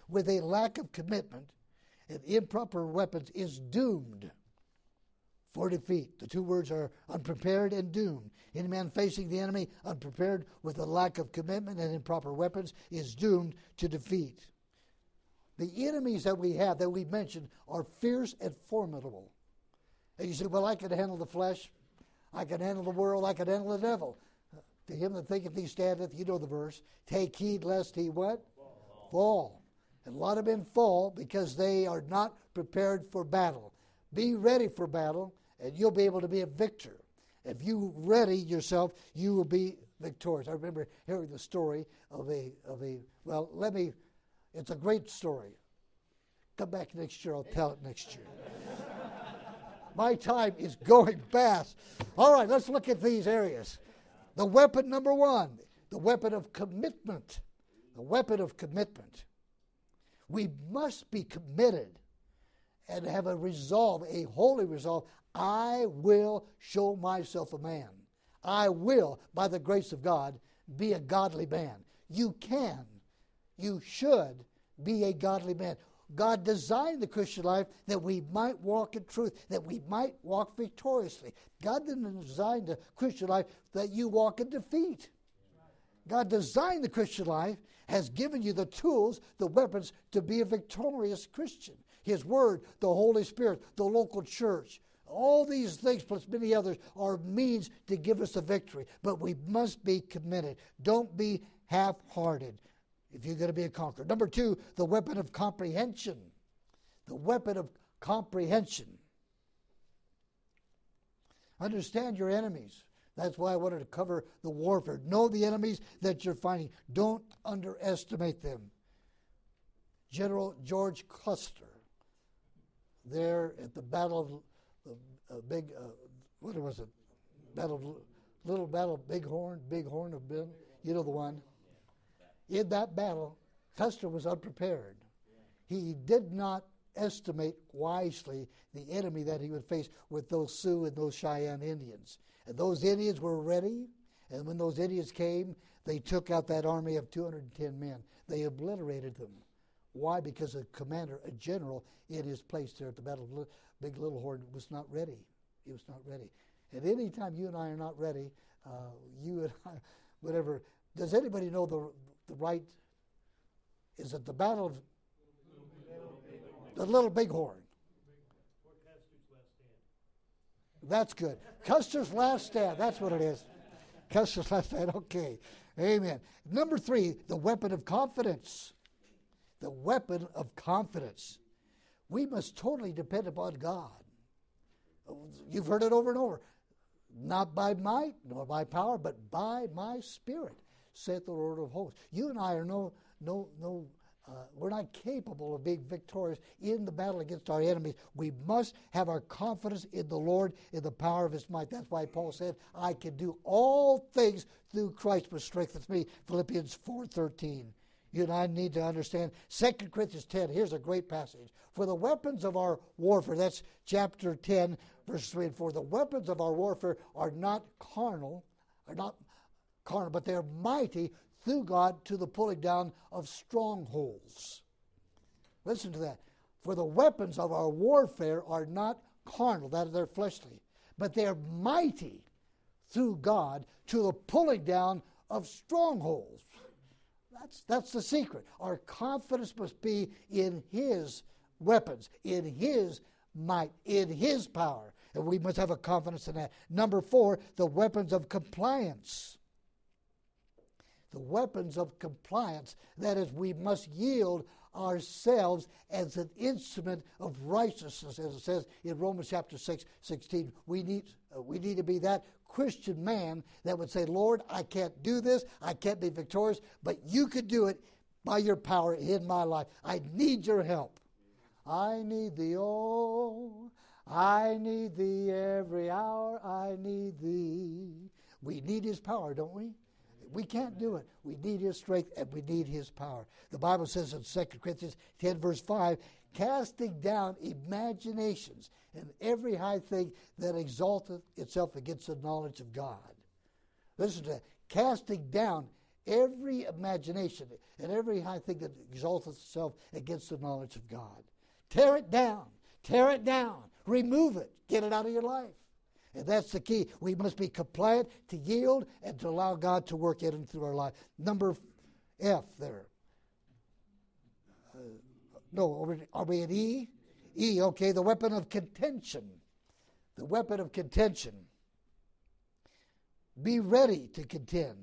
with a lack of commitment and improper weapons is doomed for defeat. The two words are unprepared and doomed. Any man facing the enemy unprepared with a lack of commitment and improper weapons is doomed to defeat. The enemies that we have, that we mentioned, are fierce and formidable. And you say, well, I can handle the flesh. I can handle the world. I can handle the devil. To him that thinketh he standeth, you know the verse, take heed lest he what? Fall. Fall. And a lot of men fall because they are not prepared for battle. Be ready for battle, and you'll be able to be a victor. If you ready yourself, you will be victorious. I remember hearing the story of a, of a well, let me, it's a great story. Come back next year, I'll tell it next year. My time is going fast. All right, let's look at these areas. The weapon number one, the weapon of commitment. The weapon of commitment. We must be committed and have a resolve, a holy resolve. I will show myself a man. I will, by the grace of God, be a godly man. You can, you should be a godly man. God designed the Christian life that we might walk in truth, that we might walk victoriously. God didn't design the Christian life that you walk in defeat. God designed the Christian life, has given you the tools, the weapons to be a victorious Christian. His Word, the Holy Spirit, the local church, all these things plus many others are means to give us a victory. But we must be committed. Don't be half-hearted if you're going to be a conqueror. Number two, the weapon of comprehension. The weapon of comprehension. Understand your enemies. That's why I wanted to cover the warfare. Know the enemies that you're fighting. Don't underestimate them. General George Custer, there at the Battle of uh, uh, Big, uh, what was it? Battle of, Little Battle of Bighorn, Bighorn of Ben, you know the one. In that battle, Custer was unprepared. He did not estimate wisely the enemy that he would face with those Sioux and those Cheyenne Indians. And those Indians were ready, and when those Indians came, they took out that army of two hundred ten men. They obliterated them. Why? Because a commander, a general in his place there at the Battle of Big Little Horn was not ready. He was not ready. And any time you and I are not ready, uh, you and I, whatever, does anybody know the the right, is it the Battle of the Little Bighorn? That's good. Custer's Last Stand. That's what it is. Custer's Last Stand. Okay. Amen. Number three, the weapon of confidence. The weapon of confidence. We must totally depend upon God. You've heard it over and over. Not by might nor by power, but by my Spirit, saith the Lord of hosts. You and I are no, no, no. Uh, we're not capable of being victorious in the battle against our enemies. We must have our confidence in the Lord, in the power of His might. That's why Paul said, I can do all things through Christ which strengthens me, Philippians four thirteen. You and I need to understand Second Corinthians ten. Here's a great passage. For the weapons of our warfare, that's chapter ten, verses three and four. The weapons of our warfare are not carnal, are not carnal, but they're mighty through God to the pulling down of strongholds. Listen to that. For the weapons of our warfare are not carnal, that is, they're fleshly, but they're mighty through God to the pulling down of strongholds. That's, that's the secret. Our confidence must be in His weapons, in His might, in His power. And we must have a confidence in that. Number four, the weapons of compliance. The weapons of compliance. That is, we must yield ourselves as an instrument of righteousness, as it says in Romans chapter six, sixteen. We need, uh, we need to be that Christian man that would say, Lord, I can't do this, I can't be victorious, but you could do it by your power in my life. I need your help. I need thee, oh, I need thee every hour, I need thee. We need His power, don't we? We can't do it. We need His strength and we need His power. The Bible says in Second Corinthians ten, verse five, casting down imaginations and every high thing that exalteth itself against the knowledge of God. Listen to that. Casting down every imagination and every high thing that exalteth itself against the knowledge of God. Tear it down. Tear it down. Remove it. Get it out of your life. And that's the key. We must be compliant to yield and to allow God to work in and through our life. Number F there. Uh, no, are we, are we at E? E, okay, the weapon of contention. The weapon of contention. Be ready to contend.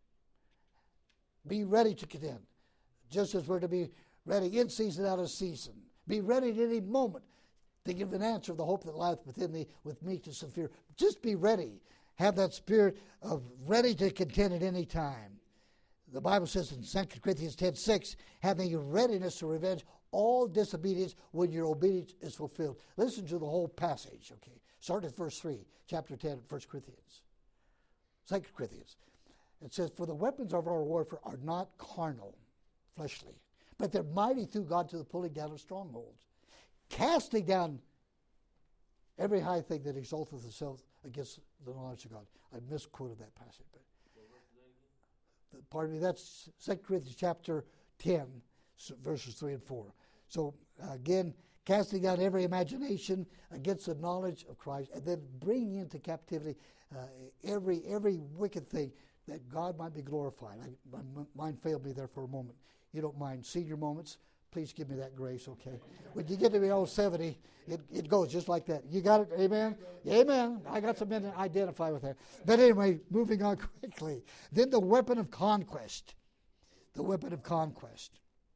Be ready to contend. Just as we're to be ready in season, out of season. Be ready at any moment to give an answer of the hope that lieth within thee with meekness and fear. Just be ready. Have that spirit of ready to contend at any time. The Bible says in Second Corinthians ten six, having a readiness to revenge all disobedience when your obedience is fulfilled. Listen to the whole passage, okay? Start at verse three, chapter ten, First Corinthians. Second Corinthians. It says, for the weapons of our warfare are not carnal, fleshly, but they're mighty through God to the pulling down of strongholds, casting down every high thing that exalteth itself against the knowledge of God. I misquoted that passage. But pardon me, that's Second Corinthians chapter ten, verses three and four. So uh, again, casting down every imagination against the knowledge of Christ, and then bringing into captivity uh, every every wicked thing, that God might be glorified. I, my mind failed me there for a moment. You don't mind senior moments? Please give me that grace, okay? When you get to be old seventy, it, it goes just like that. You got it? Amen? Amen. I got some men that identify with that. But anyway, moving on quickly. Then the weapon of conquest. The weapon of conquest.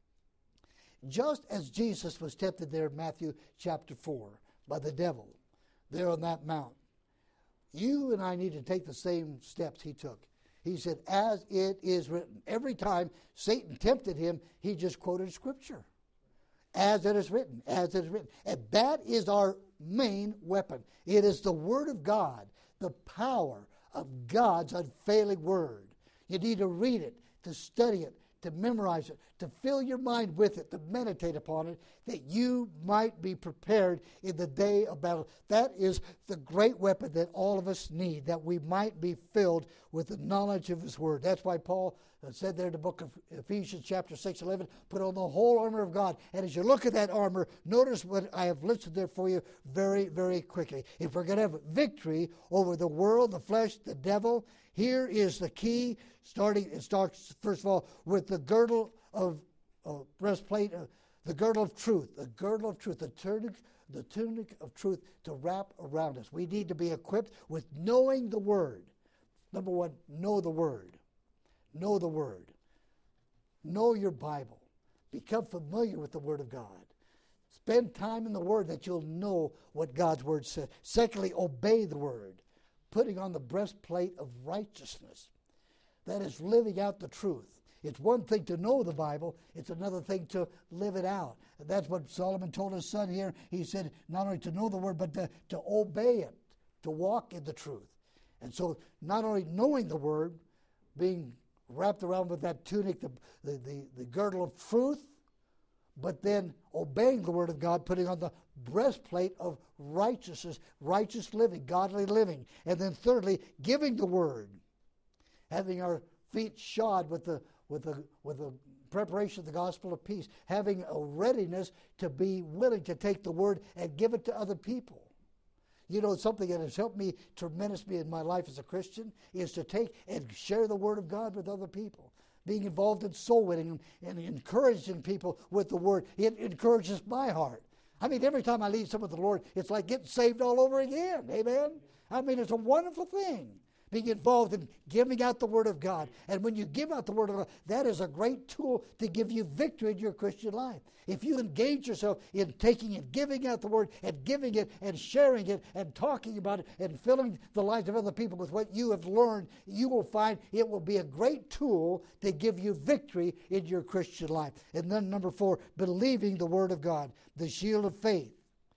Just as Jesus was tempted there in Matthew chapter four by the devil, there on that mount, you and I need to take the same steps he took. He said, as it is written. Every time Satan tempted him, he just quoted Scripture. As it is written, as it is written. And that is our main weapon. It is the Word of God, the power of God's unfailing Word. You need to read it, to study it, to memorize it, to fill your mind with it, to meditate upon it, that you might be prepared in the day of battle. That is the great weapon that all of us need, that we might be filled with the knowledge of His Word. That's why Paul said there in the book of Ephesians chapter six, eleven, put on the whole armor of God. And as you look at that armor, notice what I have listed there for you very, very quickly. If we're going to have victory over the world, the flesh, the devil, here is the key. Starting, it starts, first of all, with the girdle of uh, breastplate, uh, the girdle of truth, the girdle of truth, the tunic, the tunic of truth to wrap around us. We need to be equipped with knowing the Word. Number one, know the Word. Know the Word. Know your Bible. Become familiar with the Word of God. Spend time in the Word that you'll know what God's Word says. Secondly, obey the Word. Putting on the breastplate of righteousness. That is living out the truth. It's one thing to know the Bible. It's another thing to live it out. And that's what Solomon told his son here. He said not only to know the Word, but to, to obey it, to walk in the truth. And so not only knowing the Word, being wrapped around with that tunic, the, the, the, the girdle of truth, but then obeying the Word of God, putting on the breastplate of righteousness, righteous living, godly living. And then thirdly, giving the Word. Having our feet shod with the with the with the preparation of the gospel of peace, having a readiness to be willing to take the Word and give it to other people. You know, something that has helped me tremendously in my life as a Christian is to take and share the Word of God with other people. Being involved in soul winning and encouraging people with the Word, it encourages my heart. I mean, every time I lead someone to the Lord, it's like getting saved all over again. Amen? I mean, it's a wonderful thing. Being involved in giving out the Word of God. And when you give out the Word of God, that is a great tool to give you victory in your Christian life. If you engage yourself in taking and giving out the Word and giving it and sharing it and talking about it and filling the lives of other people with what you have learned, you will find it will be a great tool to give you victory in your Christian life. And then number four, believing the Word of God, the shield of faith.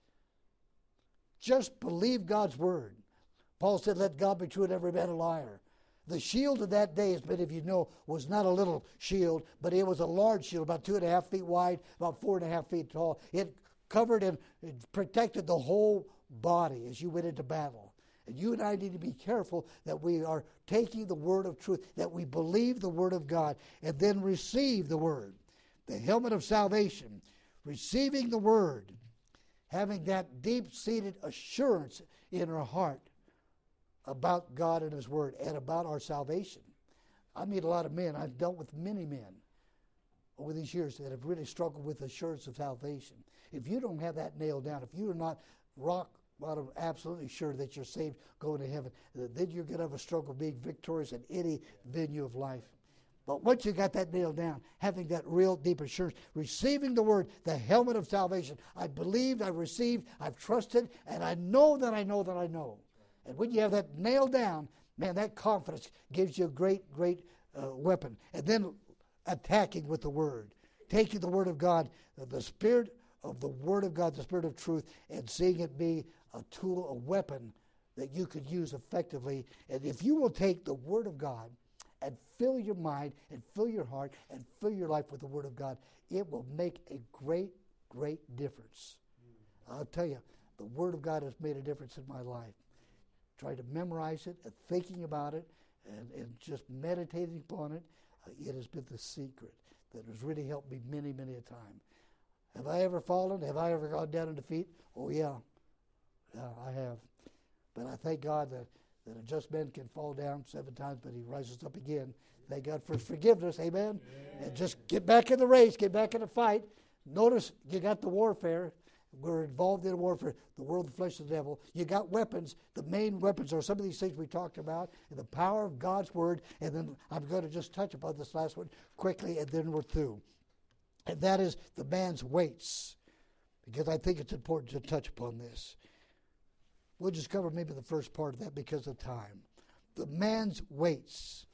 Just believe God's Word. Paul said, let God be true and every man a liar. The shield of that day, as many of you know, was not a little shield, but it was a large shield, about two and a half feet wide, about four and a half feet tall. It covered and it protected the whole body as you went into battle. And you and I need to be careful that we are taking the word of truth, that we believe the word of God, and then receive the word. The helmet of salvation, receiving the word, having that deep-seated assurance in our heart about God and his word and about our salvation. I meet a lot of men. I've dealt with many men over these years that have really struggled with assurance of salvation. If you don't have that nailed down, if you're not rock bottom absolutely sure that you're saved, going to heaven, then you're going to have a struggle being victorious in any venue of life. But once you got that nailed down, having that real deep assurance, receiving the word, the helmet of salvation, I believed, I received, I've trusted, and I know that I know that I know. And when you have that nailed down, man, that confidence gives you a great, great uh, weapon. And then attacking with the word, taking the word of God, uh, the spirit of the word of God, the spirit of truth, and seeing it be a tool, a weapon that you could use effectively. And if you will take the word of God and fill your mind and fill your heart and fill your life with the word of God, it will make a great, great difference. Mm. I'll tell you, the word of God has made a difference in my life. Trying to memorize it and thinking about it and, and just meditating upon it, uh, it has been the secret that has really helped me many, many a time. Have I ever fallen? Have I ever gone down in defeat? Oh, yeah. Yeah, I have. But I thank God that that a just man can fall down seven times, but he rises up again. Thank God for his forgiveness, amen? Amen. And just get back in the race, get back in the fight. Notice you got the warfare. We're involved in warfare, the world, the flesh, the devil. You got weapons. The main weapons are some of these things we talked about, and the power of God's word. And then I'm going to just touch upon this last one quickly, and then we're through. And that is the man's weights, because I think it's important to touch upon this. We'll just cover maybe the first part of that because of time. The man's weights.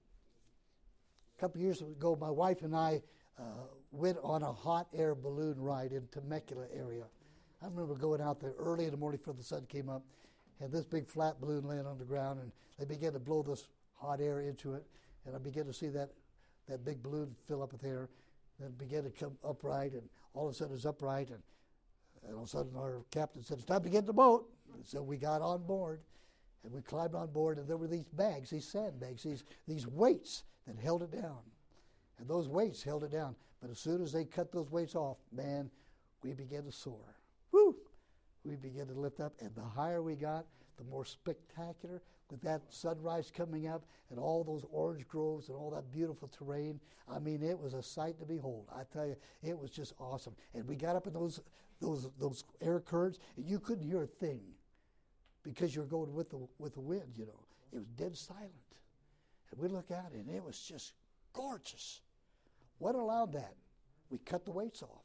A couple years ago, my wife and I uh, went on a hot air balloon ride in Temecula area. I remember going out there early in the morning before the sun came up, and this big flat balloon laying on the ground, and they began to blow this hot air into it, and I began to see that, that big balloon fill up with air, then it began to come upright, and all of a sudden it was upright, and, and all of a sudden our captain said, "It's time to get in the boat." So we got on board, and we climbed on board, and there were these bags, these sandbags, these, these weights that held it down. And those weights held it down. But as soon as they cut those weights off, man, we began to soar. Woo! We began to lift up, and the higher we got, the more spectacular, with that sunrise coming up and all those orange groves and all that beautiful terrain. I mean, it was a sight to behold. I tell you, it was just awesome. And we got up in those those those air currents, and you couldn't hear a thing, because you're going with the with the wind, you know. It was dead silent. And we look out, and it was just gorgeous. What allowed that? We cut the weights off.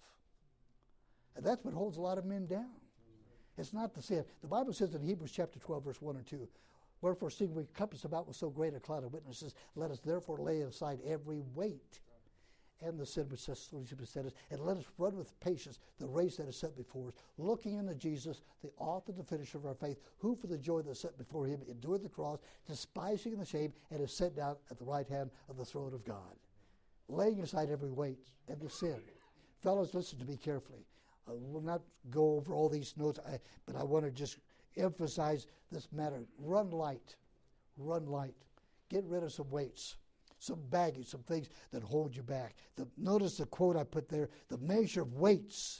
And that's what holds a lot of men down. It's not the sin. The Bible says in Hebrews chapter twelve, verse one or two, "Wherefore, seeing we compass about with so great a cloud of witnesses, let us therefore lay aside every weight and the sin which so beset us, and let us run with patience the race that is set before us, looking unto Jesus, the author and the finisher of our faith, who for the joy that is set before him endured the cross, despising the shame, and is set down at the right hand of the throne of God." Laying aside every weight and the sin. Fellows, listen to me carefully. I will not go over all these notes, I, but I want to just emphasize this matter. Run light. Run light. Get rid of some weights, some baggage, some things that hold you back. The, notice the quote I put there, "The measure of weights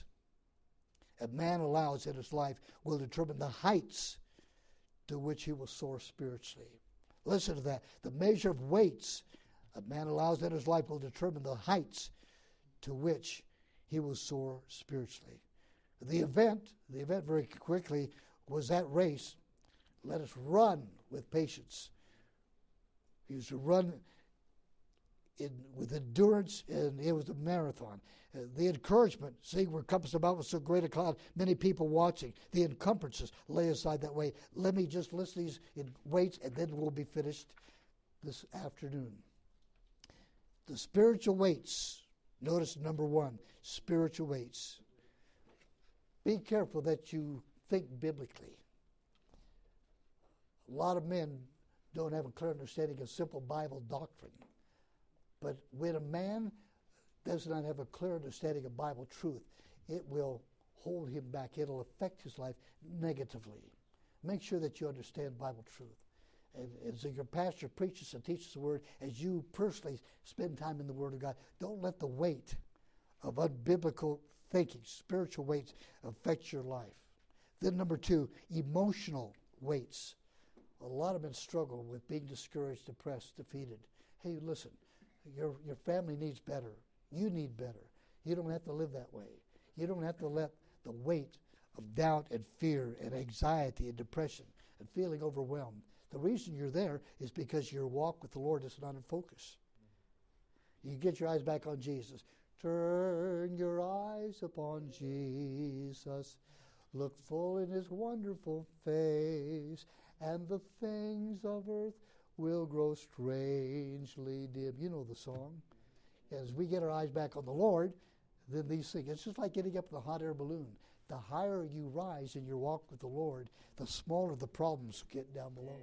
a man allows in his life will determine the heights to which he will soar spiritually." Listen to that. The measure of weights a man allows in his life will determine the heights to which he will soar spiritually. The event, the event very quickly was that race. Let us run with patience. He was to run in, with endurance, and it was a marathon. Uh, the encouragement, seeing we're compassed about with so great a cloud, many people watching. The encumbrances, lay aside that way. Let me just list these in weights, and then we'll be finished this afternoon. The spiritual weights. Notice number one, spiritual weights. Be careful that you think biblically. A lot of men don't have a clear understanding of simple Bible doctrine. But when a man does not have a clear understanding of Bible truth, it will hold him back. It'll affect his life negatively. Make sure that you understand Bible truth. And as your pastor preaches and teaches the Word, as you personally spend time in the Word of God, don't let the weight of unbiblical thinking, spiritual weights, affect your life. Then number two, emotional weights. A lot of men struggle with being discouraged, depressed, defeated. Hey, listen, your your family needs better. You need better. You don't have to live that way. You don't have to let the weight of doubt and fear and anxiety and depression and feeling overwhelmed. The reason you're there is because your walk with the Lord is not in focus. You get your eyes back on Jesus. Turn your eyes upon Jesus. Look full in his wonderful face, and the things of earth will grow strangely dim. You know the song. As we get our eyes back on the Lord, then these things, it's just like getting up in a hot air balloon. The higher you rise in your walk with the Lord, the smaller the problems get down below.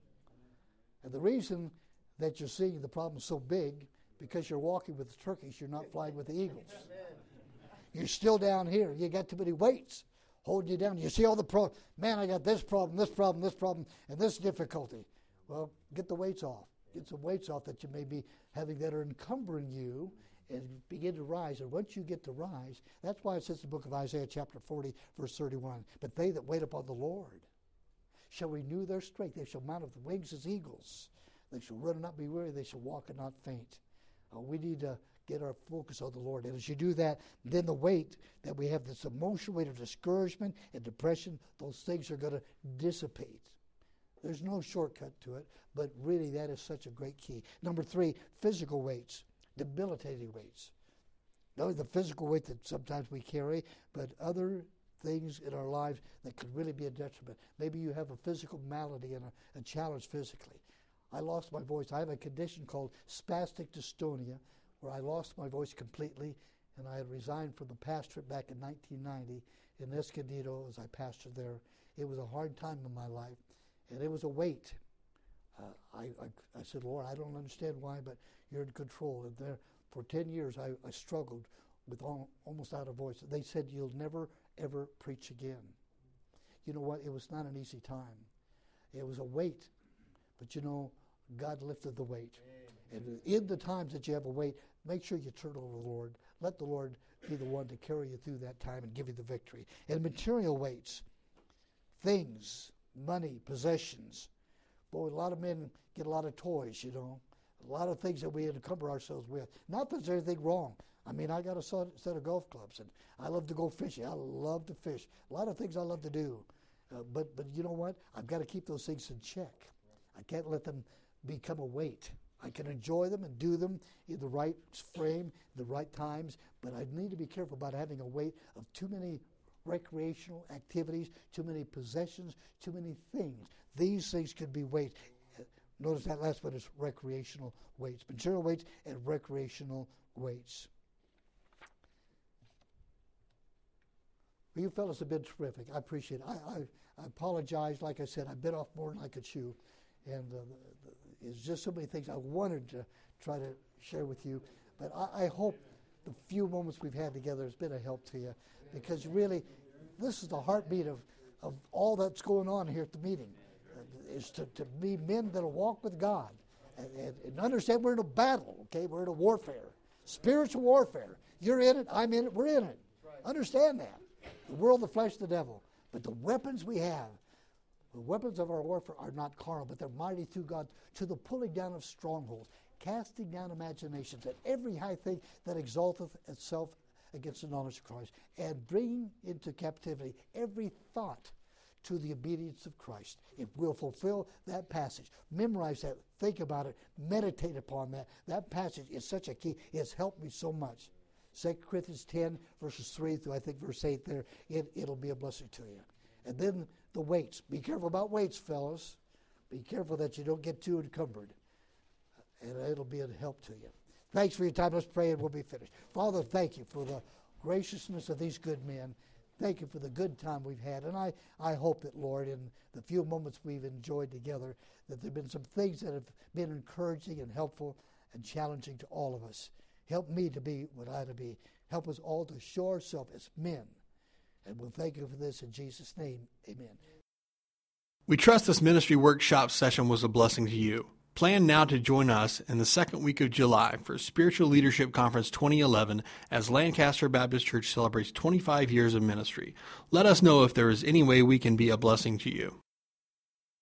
And the reason that you're seeing the problem so big, because you're walking with the turkeys, you're not flying with the eagles. You're still down here. You got too many weights holding you down. You see all the problems. Man, I got this problem, this problem, this problem, and this difficulty. Well, get the weights off. Get some weights off that you may be having that are encumbering you, and begin to rise. And once you get to rise, that's why it says in the book of Isaiah chapter forty, verse thirty-one, but they that wait upon the Lord shall renew their strength. They shall mount up with wings as eagles. They shall run and not be weary. They shall walk and not faint. Uh, we need to get our focus on the Lord. And as you do that, then the weight that we have, this emotional weight of discouragement and depression, those things are going to dissipate. There's no shortcut to it, but really that is such a great key. Number three, physical weights, debilitating weights. Not only the physical weight that sometimes we carry, but other things in our lives that could really be a detriment. Maybe you have a physical malady and a, a challenge physically. I lost my voice. I have a condition called spastic dystonia, where I lost my voice completely, and I had resigned from the pastorate back in nineteen ninety in Escondido as I pastored there. It was a hard time in my life, and it was a weight. Uh, I, I, I said, Lord, I don't understand why, but you're in control. And there, for ten years, I, I struggled with all, almost out of voice. They said, you'll never, ever preach again. You know what? It was not an easy time. It was a weight. But you know, God lifted the weight. Amen. And in the times that you have a weight, make sure you turn over to the Lord. Let the Lord be the one to carry you through that time and give you the victory. And material weights, things, money, possessions. Boy, a lot of men get a lot of toys, you know. A lot of things that we encumber ourselves with. Not that there's anything wrong. I mean, I got a set of golf clubs, and I love to go fishing. I love to fish. A lot of things I love to do. Uh, but, but you know what? I've got to keep those things in check. I can't let them become a weight. I can enjoy them and do them in the right frame, the right times, but I need to be careful about having a weight of too many recreational activities, too many possessions, too many things. These things could be weights. Notice that last one is recreational weights, material weights and recreational weights. Well, you fellas have been terrific. I appreciate it. I, I, I apologize. Like I said, I bit off more than I could chew. And uh, the, the, it's just so many things I wanted to try to share with you. But I, I hope the few moments we've had together has been a help to you. Because really, this is the heartbeat of, of all that's going on here at the meeting. Uh, is to, to be men that will walk with God. And, and, and understand we're in a battle, okay? We're in a warfare. Spiritual warfare. You're in it, I'm in it, we're in it. Understand that. The world, the flesh, the devil. But the weapons we have, the weapons of our warfare are not carnal, but they're mighty through God to the pulling down of strongholds, casting down imaginations, and every high thing that exalteth itself against the knowledge of Christ, and bringing into captivity every thought to the obedience of Christ. If we'll fulfill that passage, memorize that, think about it, meditate upon that. That passage is such a key. It's helped me so much. Second Corinthians ten, verses three through, I think, verse eight there, it, it'll be a blessing to you. And then the weights. Be careful about weights, fellas. Be careful that you don't get too encumbered. And it'll be a help to you. Thanks for your time. Let's pray and we'll be finished. Father, thank you for the graciousness of these good men. Thank you for the good time we've had. And I, I hope that, Lord, in the few moments we've enjoyed together, that there have been some things that have been encouraging and helpful and challenging to all of us. Help me to be what I to be. Help us all to show ourselves as men. And we'll thank you for this in Jesus' name. Amen. We trust this ministry workshop session was a blessing to you. Plan now to join us in the second week of July for Spiritual Leadership Conference twenty eleven as Lancaster Baptist Church celebrates twenty-five years of ministry. Let us know if there is any way we can be a blessing to you.